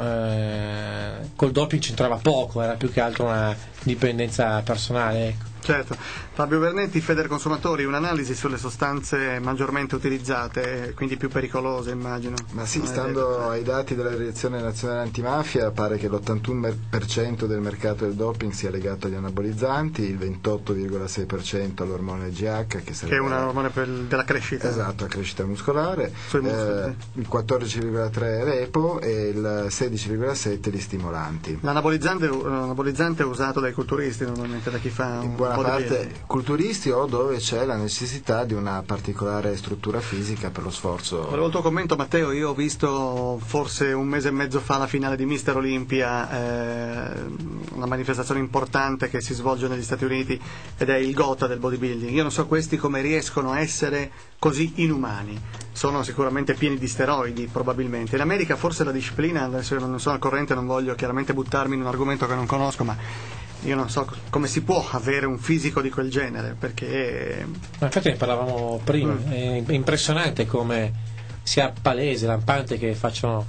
col doping c'entrava poco, era più che altro una dipendenza personale, ecco. Certo. Fabio Vernetti, Federconsumatori, un'analisi sulle sostanze maggiormente utilizzate, quindi più pericolose, immagino. Ma sì, stando ai dati della Direzione Nazionale Antimafia, pare che l'81% del mercato del doping sia legato agli anabolizzanti, il 28,6% all'ormone GH, che è un ormone della crescita. Esatto, la crescita muscolare, il 14,3% l'EPO e il 16,7% gli stimolanti. L'anabolizzante è usato dai culturisti, normalmente, da chi fa in buona parte culturisti o dove c'è la necessità di una particolare struttura fisica per lo sforzo. Volevo il tuo commento, Matteo. Io ho visto forse 1 mese e mezzo fa la finale di Mister Olympia, una manifestazione importante che si svolge negli Stati Uniti ed è il GOTA del bodybuilding. Io non so questi come riescono a essere così inumani. Sono sicuramente pieni di steroidi, probabilmente. In America forse la disciplina, adesso io non sono al corrente, non voglio chiaramente buttarmi in un argomento che non conosco, ma io non so come si può avere un fisico di quel genere, perché infatti ne parlavamo prima. È impressionante come sia palese, lampante che facciano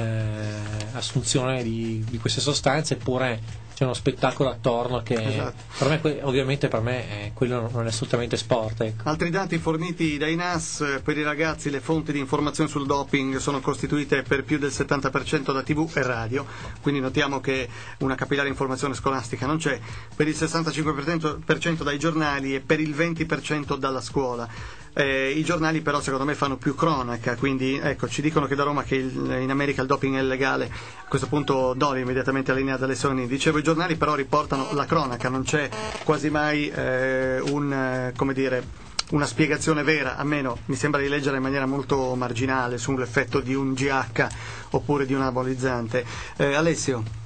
assunzione di queste sostanze, eppure c'è uno spettacolo attorno che per me, ovviamente per me quello non è assolutamente sport, ecco. Altri dati forniti dai NAS: per i ragazzi le fonti di informazione sul doping sono costituite per più del 70% da TV e radio, quindi notiamo che una capillare informazione scolastica non c'è, per il 65% dai giornali e per il 20% dalla scuola. I giornali però secondo me fanno più cronaca, quindi ecco, ci dicono che da Roma che in America il doping è illegale. A questo punto Doli immediatamente allinea dalle Lezioni. Dicevo, i giornali però riportano la cronaca, non c'è quasi mai una spiegazione vera, almeno mi sembra di leggere in maniera molto marginale sull'effetto di un GH oppure di un anabolizzante. Alessio?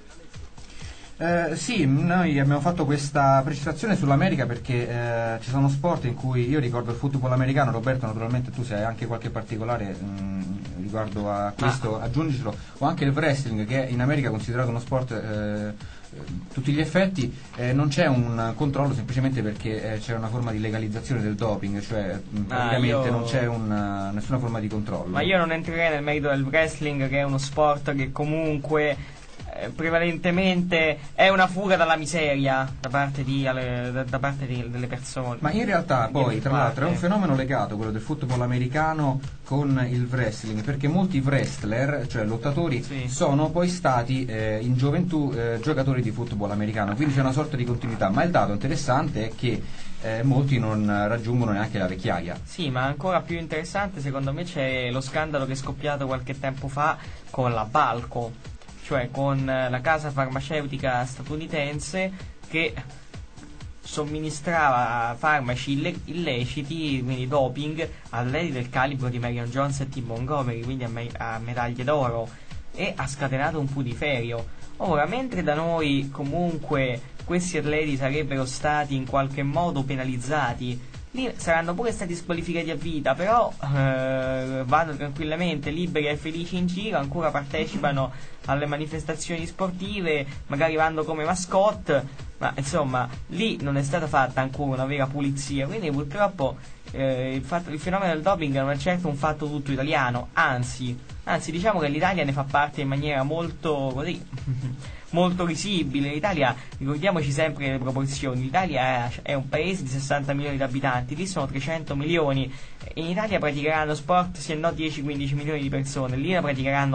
Sì, noi abbiamo fatto questa precisazione sull'America perché ci sono sport in cui, io ricordo il football americano, Roberto naturalmente tu se hai anche qualche particolare riguardo a questo, aggiungicelo, o anche il wrestling, che in America è considerato uno sport tutti gli effetti, non c'è un controllo semplicemente perché c'è una forma di legalizzazione del doping, cioè praticamente non c'è nessuna forma di controllo. Ma io non entrerei nel merito del wrestling, che è uno sport che comunque prevalentemente è una fuga dalla miseria da parte delle persone. Ma in realtà poi tra l'altro è un fenomeno legato, quello del football americano, con il wrestling, perché molti wrestler, cioè lottatori, sono poi stati in gioventù giocatori di football americano, quindi c'è una sorta di continuità. Ma il dato interessante è che molti non raggiungono neanche la vecchiaia. Sì, ma ancora più interessante secondo me c'è lo scandalo che è scoppiato qualche tempo fa con la Balco, cioè con la casa farmaceutica statunitense che somministrava farmaci illeciti, quindi doping, a atleti del calibro di Marion Jones e Tim Montgomery, quindi a medaglie d'oro, e ha scatenato un putiferio. Ora, mentre da noi comunque questi atleti sarebbero stati in qualche modo penalizzati, lì saranno pure stati squalificati a vita, però vanno tranquillamente liberi e felici in giro, ancora partecipano alle manifestazioni sportive, magari vanno come mascotte, ma insomma lì non è stata fatta ancora una vera pulizia, quindi purtroppo il fenomeno del doping non è certo un fatto tutto italiano, anzi diciamo che l'Italia ne fa parte in maniera molto così molto visibile. L'Italia, ricordiamoci sempre le proporzioni, l'Italia è un paese di 60 milioni di abitanti, lì sono 300 milioni, in Italia praticheranno sport se no 10-15 milioni di persone, lì ne praticheranno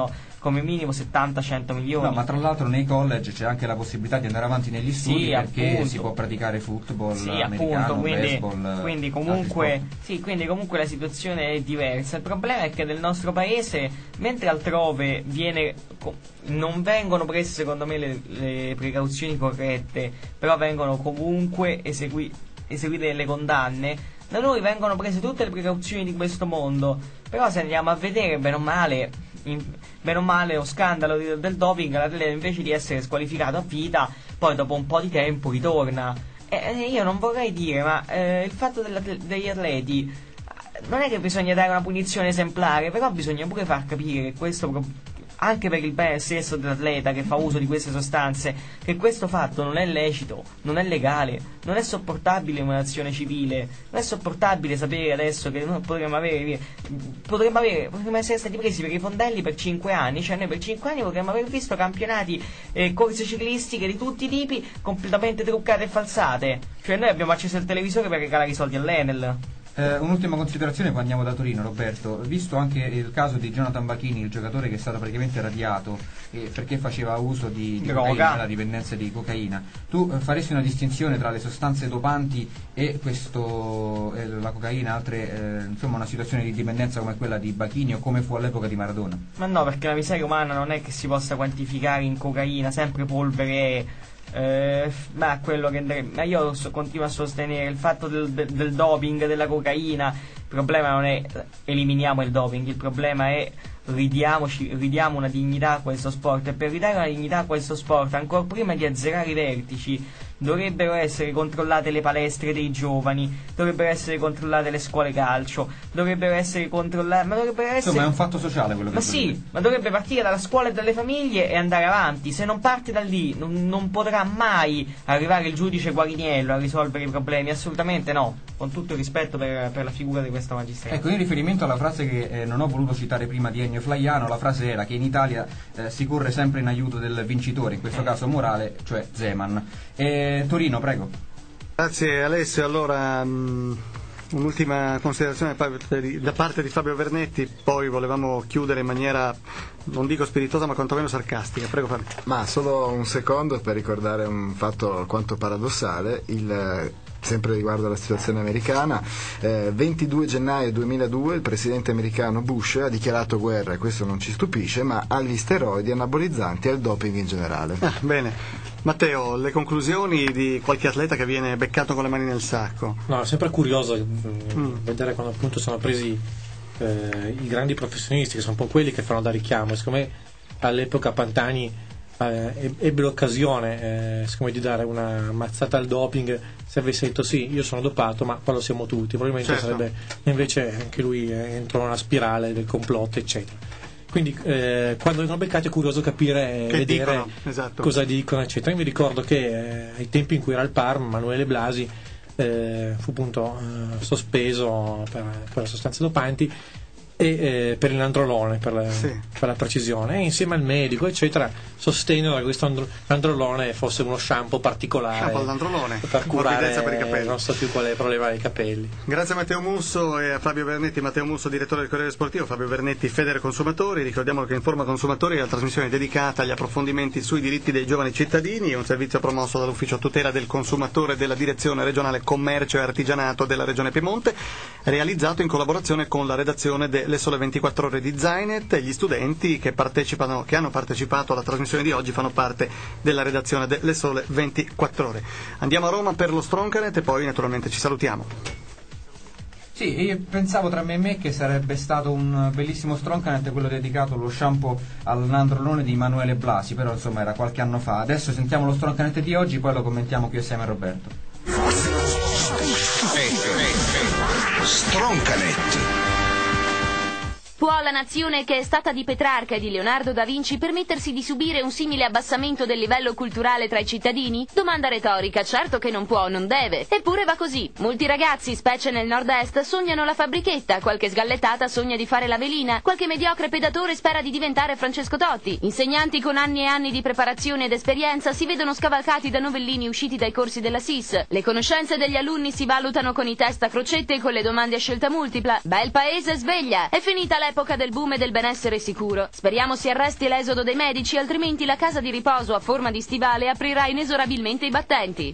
come minimo 70-100 milioni. No, ma tra l'altro nei college c'è anche la possibilità di andare avanti negli studi, perché appunto. si può praticare football americano, appunto, baseball. Quindi comunque la situazione è diversa. Il problema è che nel nostro paese, mentre altrove non vengono prese secondo me le precauzioni corrette, però vengono comunque eseguite delle condanne, da noi vengono prese tutte le precauzioni di questo mondo, però se andiamo a vedere bene o male lo scandalo del doping, l'atleta invece di essere squalificato a vita poi dopo un po' di tempo ritorna. Io non vorrei dire, ma il fatto degli atleti non è che bisogna dare una punizione esemplare, però bisogna pure far capire che questo, anche per il bene stesso dell'atleta che fa uso di queste sostanze, che questo fatto non è lecito, non è legale, non è sopportabile in una nazione civile, non è sopportabile sapere adesso che noi potremmo essere stati presi per i fondelli per 5 anni, cioè noi per 5 anni potremmo aver visto campionati, corse ciclistiche di tutti i tipi completamente truccate e falsate, cioè noi abbiamo acceso il televisore per regalare i soldi all'Enel. Un'ultima considerazione, poi andiamo da Torino, Roberto. Visto anche il caso di Jonathan Bachini, il giocatore che è stato praticamente radiato perché faceva uso di cocaina, la dipendenza di cocaina, tu faresti una distinzione tra le sostanze dopanti e la cocaina, altre una situazione di dipendenza come quella di Bachini o come fu all'epoca di Maradona? Ma no, perché la miseria umana non è che si possa quantificare in cocaina, sempre polvere. Ma quello ma io continuo a sostenere il fatto del doping, della cocaina. Il problema non è eliminiamo il doping, il problema è ridiamo una dignità a questo sport, e per ridare una dignità a questo sport, ancora prima di azzerare i vertici, dovrebbero essere controllate le palestre dei giovani, dovrebbero essere controllate le scuole calcio, dovrebbero essere controllate, ma dovrebbero essere... Insomma, è un fatto sociale quello che... Ma sì, ma dovrebbe partire dalla scuola e dalle famiglie e andare avanti. Se non parte da lì non potrà mai arrivare il giudice Guariniello a risolvere i problemi, assolutamente no, con tutto il rispetto per la figura di questa magistratura. Ecco, in riferimento alla frase che non ho voluto citare prima di Ennio Flaiano, la frase era che in Italia si corre sempre in aiuto del vincitore, in questo caso morale, cioè Zeman. Torino, prego. Grazie Alessio. Allora, un'ultima considerazione da parte di Fabio Vernetti, poi volevamo chiudere in maniera, non dico spiritosa, ma quantomeno sarcastica. Prego Fabio. Ma solo un secondo per ricordare un fatto alquanto paradossale, sempre riguardo alla situazione americana. 22 gennaio 2002 il presidente americano Bush ha dichiarato guerra, e questo non ci stupisce, ma agli steroidi anabolizzanti e al doping in generale. Bene. Matteo, le conclusioni di qualche atleta che viene beccato con le mani nel sacco? No, è sempre curioso vedere quando appunto sono presi i grandi professionisti, che sono un po' quelli che fanno da richiamo. Secondo me all'epoca Pantani ebbe l'occasione di dare una mazzata al doping, se avesse detto sì, io sono dopato, ma poi lo siamo tutti, probabilmente sarebbe, invece anche lui entrò in una spirale del complotto, eccetera. Quindi quando vengono beccati è curioso capire, vedere dicono, esatto, cosa dicono, eccetera. Io mi ricordo che ai tempi in cui era al Parma, Manuele Blasi fu appunto sospeso per le sostanze dopanti e per il nandrolone, per la precisione, e insieme al medico eccetera sostennero che questo nandrolone fosse uno shampoo particolare per curare per i capelli. Non so più quale problema ai capelli. Grazie a Matteo Musso e a Fabio Vernetti. Matteo Musso, direttore del Corriere Sportivo, Fabio Vernetti, Federe Consumatori. Ricordiamo che Informa Consumatori è la trasmissione dedicata agli approfondimenti sui diritti dei giovani cittadini, è un servizio promosso dall'Ufficio Tutela del Consumatore della Direzione Regionale Commercio e Artigianato della Regione Piemonte, realizzato in collaborazione con la redazione Le Sole 24 Ore di Zainet, e gli studenti che hanno partecipato alla trasmissione di oggi fanno parte della redazione delle Sole 24 Ore. Andiamo a Roma per lo Stroncanet e poi naturalmente ci salutiamo. Sì, io pensavo tra me e me che sarebbe stato un bellissimo Stroncanet quello dedicato allo shampoo al nandrolone di Emanuele Blasi, però insomma era qualche anno fa. Adesso sentiamo lo Stroncanet di oggi, poi lo commentiamo qui assieme a Roberto. Stroncanet. Può la nazione che è stata di Petrarca e di Leonardo da Vinci permettersi di subire un simile abbassamento del livello culturale tra i cittadini? Domanda retorica, certo che non può, non deve. Eppure va così. Molti ragazzi, specie nel nord-est, sognano la fabbrichetta, qualche sgallettata sogna di fare la velina, qualche mediocre pedatore spera di diventare Francesco Totti. Insegnanti con anni e anni di preparazione ed esperienza si vedono scavalcati da novellini usciti dai corsi della SIS. Le conoscenze degli alunni si valutano con i test a crocette e con le domande a scelta multipla. Bel paese, sveglia! È finita l'epoca del boom e del benessere sicuro. Speriamo si arresti l'esodo dei medici, altrimenti la casa di riposo a forma di stivale aprirà inesorabilmente i battenti.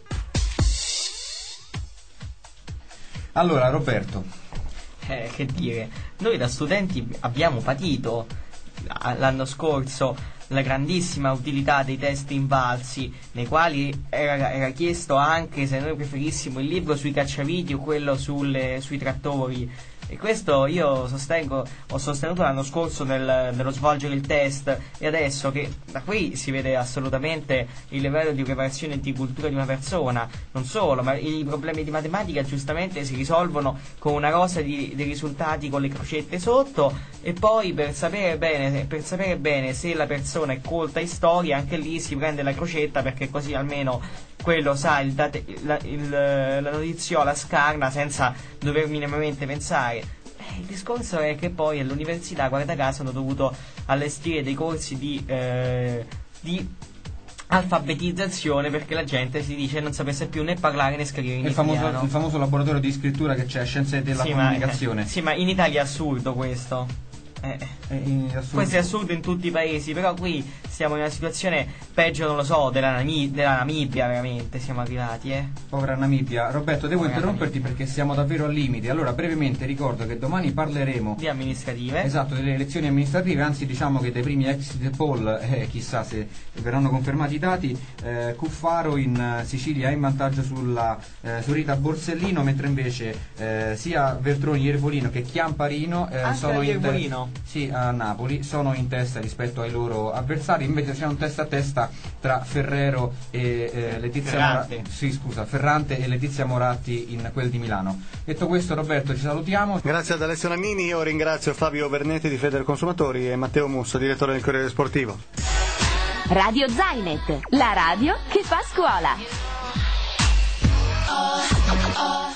Allora, Roberto. Che dire, noi da studenti abbiamo patito l'anno scorso la grandissima utilità dei test invalsi, nei quali era chiesto anche se noi preferissimo il libro sui cacciaviti o quello sui trattori. E questo io ho sostenuto l'anno scorso nello svolgere il test, e adesso che da qui si vede assolutamente il livello di preparazione e di cultura di una persona. Non solo, ma i problemi di matematica giustamente si risolvono con una rosa di risultati con le crocette sotto, e poi per sapere bene se la persona è colta in storia, anche lì si prende la crocetta, perché così almeno quello sa la notiziola scarna senza dover minimamente pensare. Il discorso è che poi all'università, guarda caso, hanno dovuto allestire dei corsi di alfabetizzazione, perché la gente si dice non sapesse più né parlare né scrivere in italiano. Il famoso laboratorio di scrittura che c'è a Scienze della Comunicazione. Sì, ma in Italia è assurdo questo. Questo è assurdo in tutti i paesi, però qui siamo in una situazione peggio, non lo so, della Namibia, veramente siamo arrivati, Povera Namibia. Roberto, devo interromperti perché siamo davvero al limite. Allora, brevemente ricordo che domani parleremo di amministrative. Esatto, delle elezioni amministrative, anzi diciamo che dai primi exit poll, chissà se verranno confermati i dati, Cuffaro in Sicilia è in vantaggio su Rita Borsellino, mentre invece sia Veltroni Iervolino che Chiamparino sono in sì, a Napoli sono in testa rispetto ai loro avversari. Invece c'è un testa a testa tra Ferrero e Ferrante e Letizia Moratti in quel di Milano. Detto questo, Roberto, ci salutiamo. Grazie ad Alessio Nannini. Io ringrazio Fabio Bernetti di Federconsumatori e Matteo Musso, direttore del Corriere Sportivo. Radio Zainet, la radio che fa scuola.